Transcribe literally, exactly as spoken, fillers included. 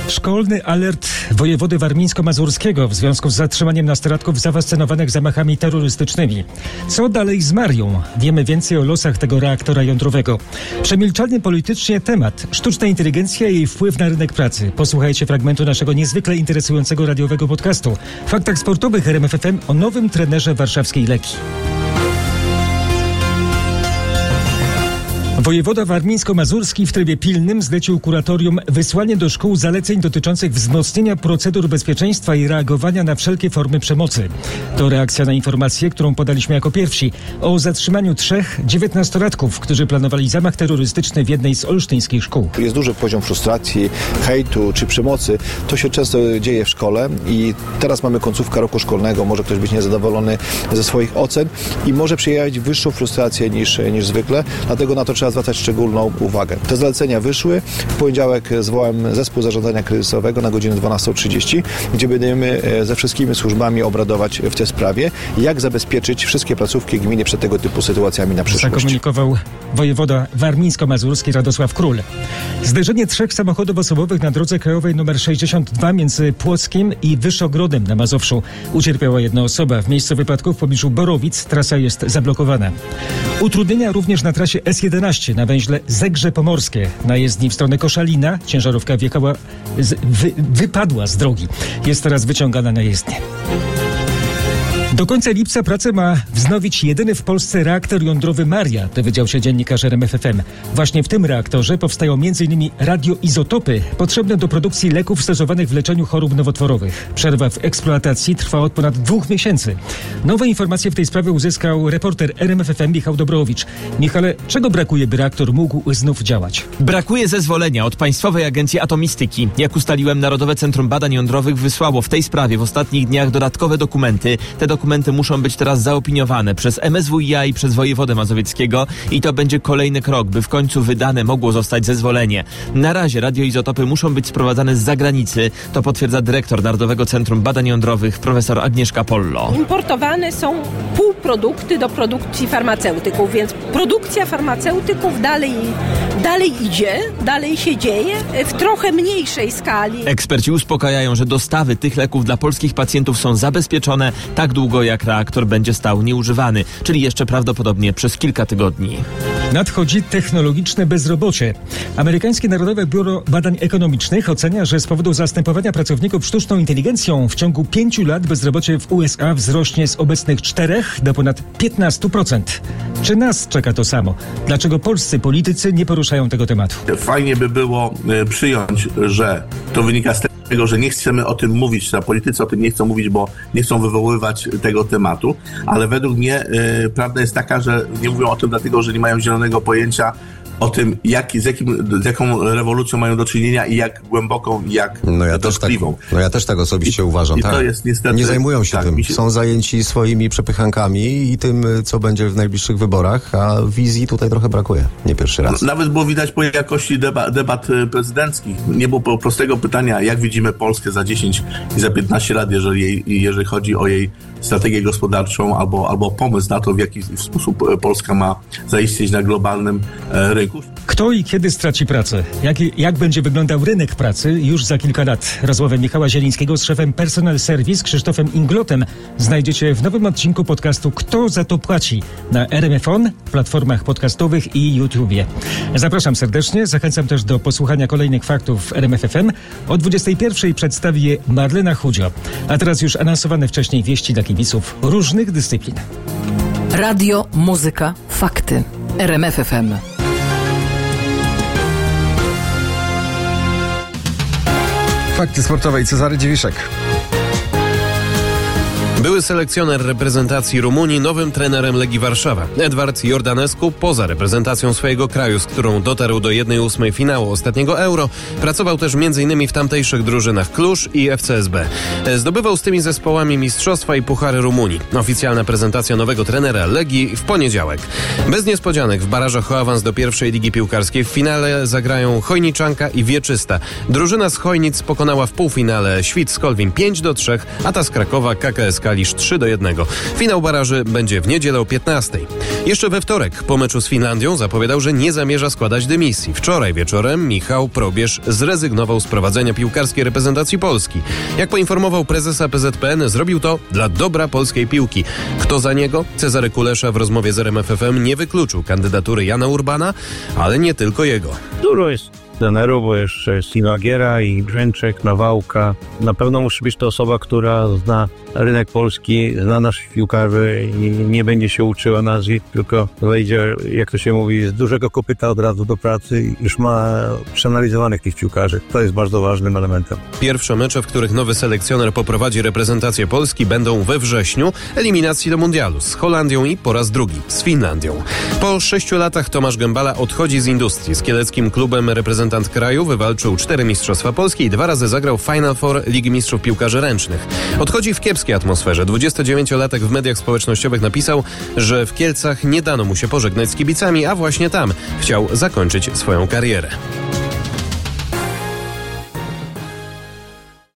Szkolny alert wojewody warmińsko-mazurskiego w związku z zatrzymaniem nastolatków zafascynowanych zamachami terrorystycznymi. Co dalej z Marią? Wiemy więcej o losach tego reaktora jądrowego. Przemilczalny politycznie temat. Sztuczna inteligencja i jej wpływ na rynek pracy. Posłuchajcie fragmentu naszego niezwykle interesującego radiowego podcastu. W faktach sportowych R M F F M o nowym trenerze warszawskiej Legii. Wojewoda warmińsko-mazurski w trybie pilnym zlecił kuratorium wysłanie do szkół zaleceń dotyczących wzmocnienia procedur bezpieczeństwa i reagowania na wszelkie formy przemocy. To reakcja na informację, którą podaliśmy jako pierwsi, o zatrzymaniu trzech dziewiętnastolatków, którzy planowali zamach terrorystyczny w jednej z olsztyńskich szkół. Jest duży poziom frustracji, hejtu czy przemocy. To się często dzieje w szkole i teraz mamy końcówkę roku szkolnego. Może ktoś być niezadowolony ze swoich ocen i może przejawić wyższą frustrację niż, niż zwykle. Dlatego na to trzeba zwracać szczególną uwagę. Te zalecenia wyszły. W poniedziałek zwołałem zespół zarządzania kryzysowego na godzinę dwunastą trzydzieści, gdzie będziemy ze wszystkimi służbami obradować w tej sprawie, jak zabezpieczyć wszystkie placówki gminy przed tego typu sytuacjami na przyszłość. Zakomunikował wojewoda warmińsko-mazurski Radosław Król. Zderzenie trzech samochodów osobowych na drodze krajowej nr sześćdziesiąt dwa między Płockiem i Wyszogrodem na Mazowszu. Ucierpiała jedna osoba. W miejscu wypadku w pobliżu Borowic trasa jest zablokowana. Utrudnienia również na trasie S jedenaście na węźle Zegrze Pomorskie. Na jezdni w stronę Koszalina ciężarówka wjechała, z, wy, wypadła z drogi. Jest teraz wyciągana na jezdnię. Do końca lipca pracę ma wznowić jedyny w Polsce reaktor jądrowy Maria, dowiedział się dziennikarz R M F F M. Właśnie w tym reaktorze powstają m.in. radioizotopy potrzebne do produkcji leków stosowanych w leczeniu chorób nowotworowych. Przerwa w eksploatacji trwa od ponad dwóch miesięcy. Nowe informacje w tej sprawie uzyskał reporter R M F F M Michał Dobrowicz. Michale, czego brakuje, by reaktor mógł znów działać? Brakuje zezwolenia od Państwowej Agencji Atomistyki. Jak ustaliłem, Narodowe Centrum Badań Jądrowych wysłało w tej sprawie w ostatnich dniach dodatkowe dokumenty. Te dokumenty muszą być teraz zaopiniowane przez M S W i A i przez wojewodę mazowieckiego i to będzie kolejny krok, by w końcu wydane mogło zostać zezwolenie. Na razie radioizotopy muszą być sprowadzane z zagranicy, to potwierdza dyrektor Narodowego Centrum Badań Jądrowych profesor Agnieszka Pollo. Importowane są półprodukty do produkcji farmaceutyków, więc produkcja farmaceutyków dalej, dalej idzie, dalej się dzieje w trochę mniejszej skali. Eksperci uspokajają, że dostawy tych leków dla polskich pacjentów są zabezpieczone tak długo, jak reaktor będzie stał nieużywany, czyli jeszcze prawdopodobnie przez kilka tygodni. Nadchodzi technologiczne bezrobocie. Amerykańskie Narodowe Biuro Badań Ekonomicznych ocenia, że z powodu zastępowania pracowników sztuczną inteligencją w ciągu pięciu lat bezrobocie w U S A wzrośnie z obecnych czterech do ponad piętnastu procent. Czy nas czeka to samo? Dlaczego polscy politycy nie poruszają tego tematu? Fajnie by było przyjąć, że to wynika z tego, że nie chcemy o tym mówić, a politycy o tym nie chcą mówić, bo nie chcą wywoływać tego tematu, ale według mnie y, prawda jest taka, że nie mówią o tym dlatego, że nie mają zielonego pojęcia o tym, jak, z, jakim, z jaką rewolucją mają do czynienia i jak głęboką, i jak no ja też tak, No ja też tak osobiście I, uważam. I tak. to jest niestety, nie zajmują się tak, tym. się... Są zajęci swoimi przepychankami i tym, co będzie w najbliższych wyborach, a wizji tutaj trochę brakuje. Nie pierwszy raz. Nawet było widać po jakości deba, debat prezydenckich. Nie było prostego pytania, jak widzimy Polskę za dziesięć i za piętnaście lat, jeżeli, jej, jeżeli chodzi o jej strategię gospodarczą albo, albo pomysł na to, w jaki sposób Polska ma zaistnieć na globalnym e, rynku. Kto i kiedy straci pracę? Jak, jak będzie wyglądał rynek pracy już za kilka lat? Rozmowę Michała Zielińskiego z szefem Personal Service Krzysztofem Inglotem znajdziecie w nowym odcinku podcastu Kto za to płaci? Na R M F On, platformach podcastowych i YouTubie. Zapraszam serdecznie, zachęcam też do posłuchania kolejnych faktów w R M F F M. O dwudziestej pierwszej przedstawi je Marlena Chudzio. A teraz już anonsowane wcześniej wieści dla kibiców różnych dyscyplin. Radio, muzyka, fakty. R M F F M. Fakty sportowe i Cezary Dziewiszek. Były selekcjoner reprezentacji Rumunii nowym trenerem Legii Warszawa. Edward Jordanescu, poza reprezentacją swojego kraju, z którą dotarł do jednej ósmej finału ostatniego Euro, pracował też m.in. w tamtejszych drużynach Kluż i F C S B. Zdobywał z tymi zespołami mistrzostwa i puchary Rumunii. Oficjalna prezentacja nowego trenera Legii w poniedziałek. Bez niespodzianek w barażach o awans do pierwszej ligi piłkarskiej w finale zagrają Chojniczanka i Wieczysta. Drużyna z Chojnic pokonała w półfinale Świt Skolwin pięć do trzech, a ta z Krakowa K K S K Kalisz trzy do jednego. Finał baraży będzie w niedzielę o piętnastej. Jeszcze we wtorek po meczu z Finlandią zapowiadał, że nie zamierza składać dymisji. Wczoraj wieczorem Michał Probierz zrezygnował z prowadzenia piłkarskiej reprezentacji Polski. Jak poinformował prezes A P Z P N, zrobił to dla dobra polskiej piłki. Kto za niego? Cezary Kulesza w rozmowie z R M F F M nie wykluczył kandydatury Jana Urbana, ale nie tylko jego. Dużo jest trenerów, bo jeszcze jest i Magiera, i Brzęczek, Nawałka. Na pewno musi być to osoba, która zna rynek polski, zna naszych piłkarzy i nie będzie się uczyła nazwisk, tylko wejdzie, jak to się mówi, z dużego kopyta od razu do pracy i już ma przeanalizowanych tych piłkarzy. To jest bardzo ważnym elementem. Pierwsze mecze, w których nowy selekcjoner poprowadzi reprezentację Polski, będą we wrześniu. Eliminacji do mundialu z Holandią i po raz drugi z Finlandią. Po sześciu latach Tomasz Gębala odchodzi z Industrii. Z kieleckim klubem reprezentant kraju wywalczył cztery Mistrzostwa Polski i dwa razy zagrał Final Four Ligi Mistrzów Piłkarzy Ręcznych. Odchodzi w kiepskiej atmosferze. dwudziestodziewięciolatek w mediach społecznościowych napisał, że w Kielcach nie dano mu się pożegnać z kibicami, a właśnie tam chciał zakończyć swoją karierę.